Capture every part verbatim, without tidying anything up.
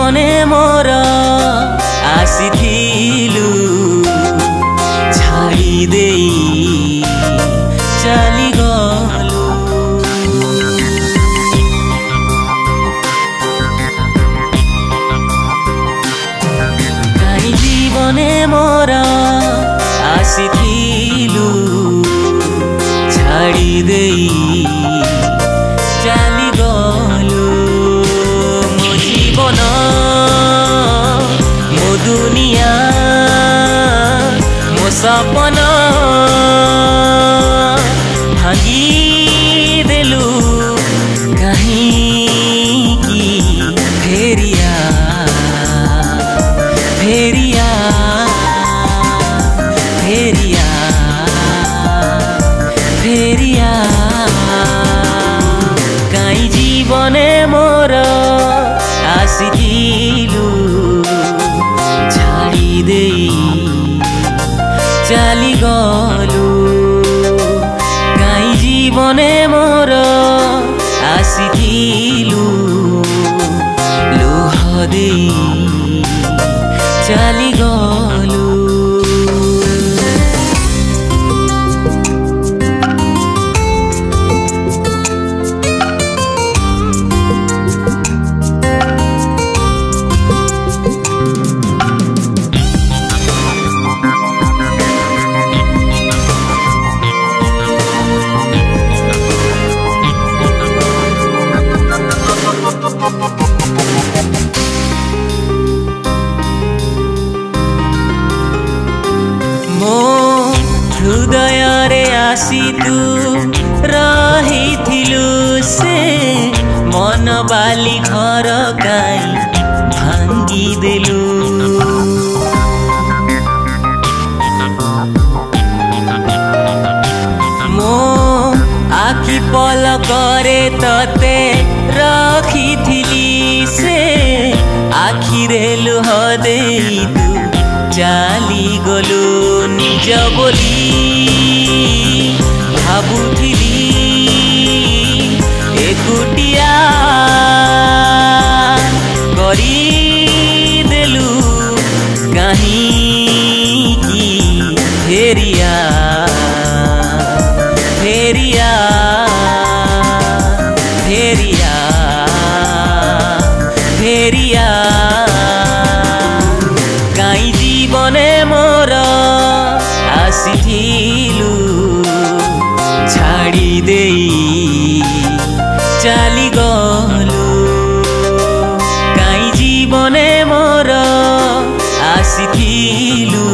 जीवने मोर आसिथिलु छाड़ी देई चली गलु। काई जीवने मोर आसिथिलु छाड़ी देई चली गलु। मो जीवन मो दुनिया मो सपन भांगी देलु कहीं की फेरिया फेरिया फेरिया फेरिया। काई जीवने मोर आसिथिलु छाड़ी देई चली गलु। काई जीवने मोर आसिथिलु लुह देई चली गलु। मो हृदय रे आसी तू रहिथिलु से मन बाली घर काई भांगी देलु। मो आखि पलकरे तते रखिथिली से आखिरे लुह देई तू चली गलु। निज बोली भाबुथिली एकुटिया करी देलु कहीं की फेरिया फेरिया फेरिया फेरिया। काई जीवने मोर आसिथिलु छाड़ी देई चली गलु। काई जीवने मोर आसिथिलु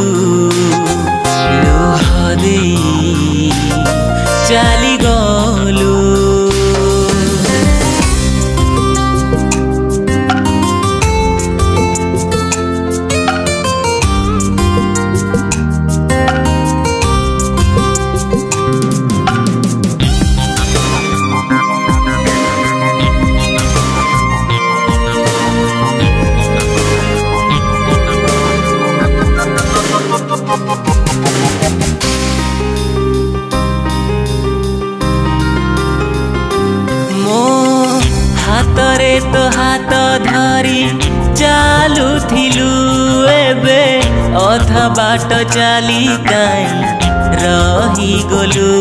लुह देई चली गलु। हातरे तो हाथ धरी चालुथिलु एबे अधा बाट चली काई रही गलु।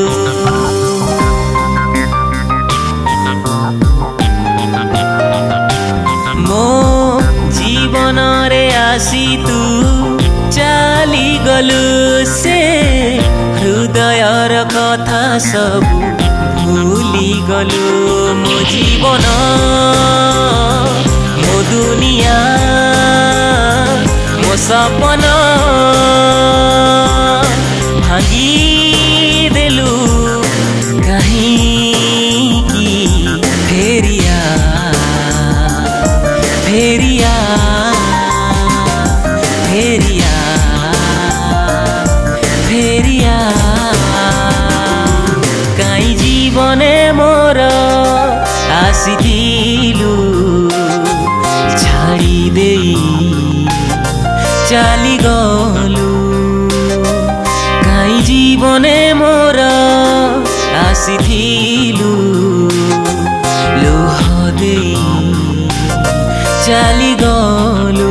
मो जीवन रे आसी तू चली गलु से हृदयर कथा सब भूली गलु। मो जीवन मो दुनिया मो सपन भांगी देलु कहीं की फेरिया फेरिया फेरिया फेरिया। काई जीवने मोर आसिथिलु छाड़ी देई चली गलु। काई जीवने मोर आसिथिलु लुह देई ଚାଲି ଗଲୁ।